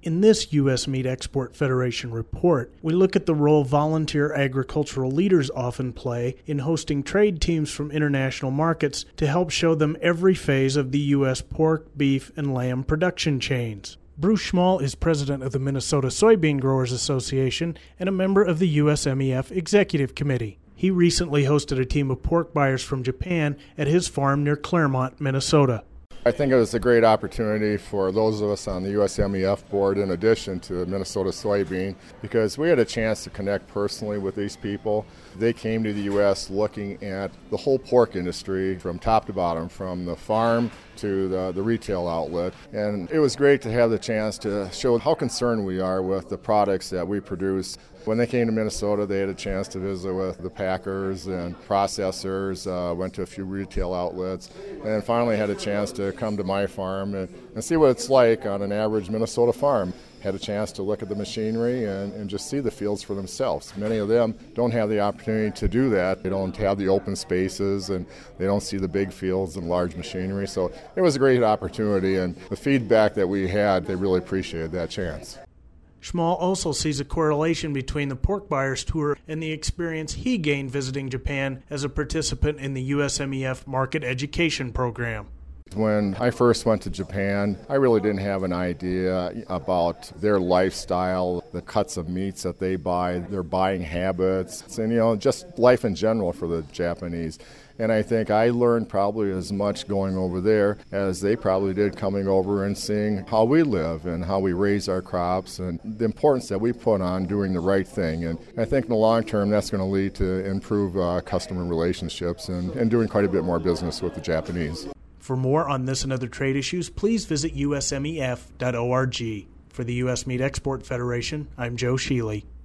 In this U.S. Meat Export Federation report, we look at the role volunteer agricultural leaders often play in hosting trade teams from international markets to help show them every phase of the U.S. pork, beef, and lamb production chains. Bruce Schmall is president of the Minnesota Soybean Growers Association and a member of the USMEF Executive Committee. He recently hosted a team of pork buyers from Japan at his farm near Claremont, Minnesota. I think it was a great opportunity for those of us on the USMEF board, in addition to Minnesota Soybean, because we had a chance to connect personally with these people. They came to the U.S. looking at the whole pork industry from top to bottom, from the farm to the retail outlet. And it was great to have the chance to show how concerned we are with the products that we produce. When they came to Minnesota, they had a chance to visit with the packers and processors, went to a few retail outlets, and then finally had a chance to come to my farm and see what it's like on an average Minnesota farm. Had a chance to look at the machinery and just see the fields for themselves. Many of them don't have the opportunity to do that. They don't have the open spaces and they don't see the big fields and large machinery. So it was a great opportunity, and the feedback that we had, they really appreciated that chance. Schmall also sees a correlation between the pork buyers tour and the experience he gained visiting Japan as a participant in the USMEF market education program. When I first went to Japan, I really didn't have an idea about their lifestyle, the cuts of meats that they buy, their buying habits, and just life in general for the Japanese. And I think I learned probably as much going over there as they probably did coming over and seeing how we live and how we raise our crops and the importance that we put on doing the right thing. And I think in the long term that's going to lead to improved customer relationships and doing quite a bit more business with the Japanese. For more on this and other trade issues, please visit usmef.org. For the U.S. Meat Export Federation, I'm Joe Sheely.